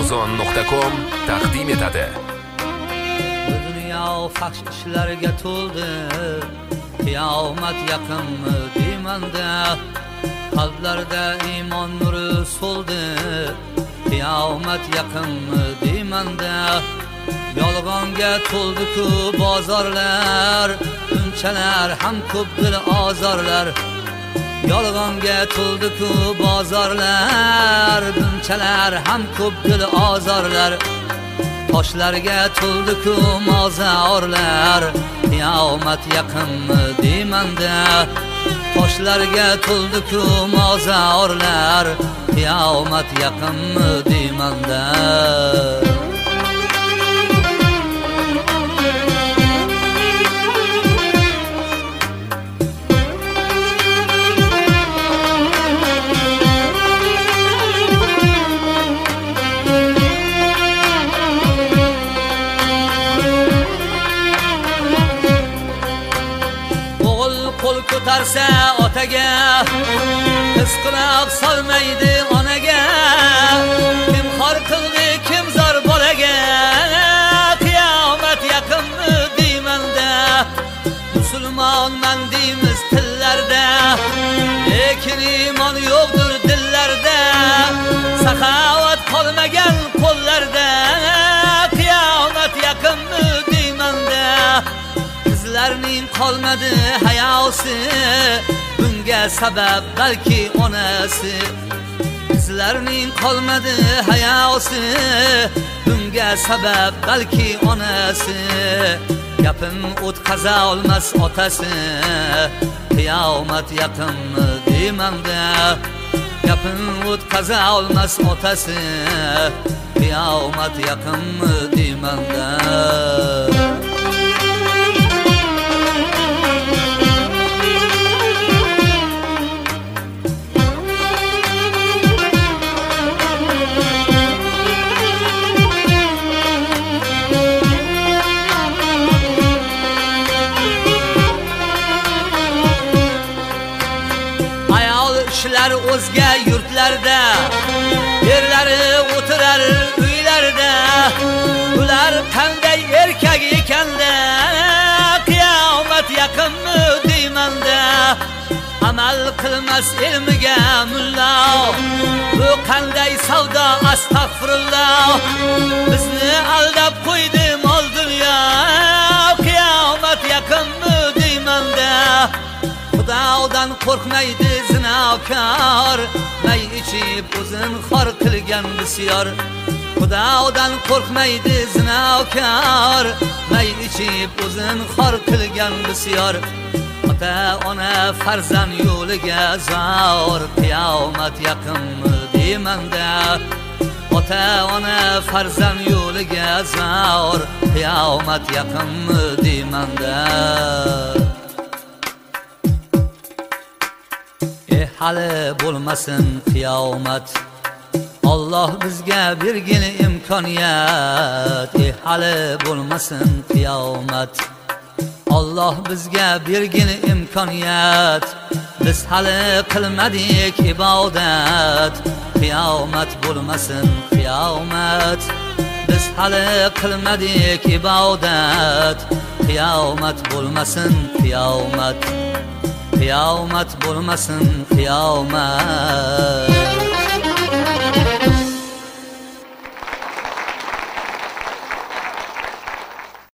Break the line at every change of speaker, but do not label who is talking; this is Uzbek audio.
Amazon.com taqdim etadi.
Dunyo faxsh ishlarga to'ldi, qiyomat yaqinmi deymanda, qalblarda iymon nuri so'ldi, qiyomat yaqinmi deymanda. Yolg'onga to'ldi-ku bozorlar, unchalar ham ko'p dil ozorlar. Yolg'onga to'ldi-ku bozorlar, bunchalar ham ko'p dil ozorlar. Toshlarga to'ldi-ku mozorlar, qiyomat yaqinmi deymanda. Toshlarga to'ldi-ku mozorlar, qiyomat yaqinmi deymanda. Qo'l ko'tarsa otaga, qiz quloq solmaydi onaga. Kim xor qildi, kim zor bolaga, qiyomat yaqinmi deymanda. Musulmonman deymiz tillarda, lekin iymon yo'qdir dillarda. Saxovat qolmagan qo'llarda, qiyomat yaqinmi deymanda. Qizlarning qolmadi hayosi, bunga sabab balki onasi. Qizlarning qolmadi hayosi, bunga sabab balki onasi. Gapin o'tkaza olmas otasi, qiyomat yaqinmi deymanda. Gapin o'tkaza olmas otasi, qiyomat yaqinmi deymanda. O'zga yurtlarda, erlari o'tirar uylarda. Ular qanday erkak ekanda, qiyomat yaqinmi deymanda. Amal qilmas ilmiga mulla, bu qanday savdo astag'firulloh. Bizni aldab qo'ydi mol dunyo, qiyomat yaqinmi deymanda. Xudodan qo'rqmaydi zinokor, may ichib o'zin xor qilgan bisyor. Xudodan qo'rqmaydi zinokor, may ichib o'zin xor qilgan bisyor. Ota ona farzand yo'liga zor, qiyomat yaqinmi deymanda. Ota ona farzand yo'liga zor, qiyomat yaqinmi deymanda. Hali bo'lmasin qiyomat, Alloh bizga bergin imkoniyat. Hali bo'lmasin qiyomat, Alloh bizga bergin imkoniyat. Biz hali qilmadik ibodat, qiyomat bo'lmasin qiyomat. Biz hali qilmadik ibodat, qiyomat bo'lmasin qiyomat. Qiyomat bo'lmasin qiyomat.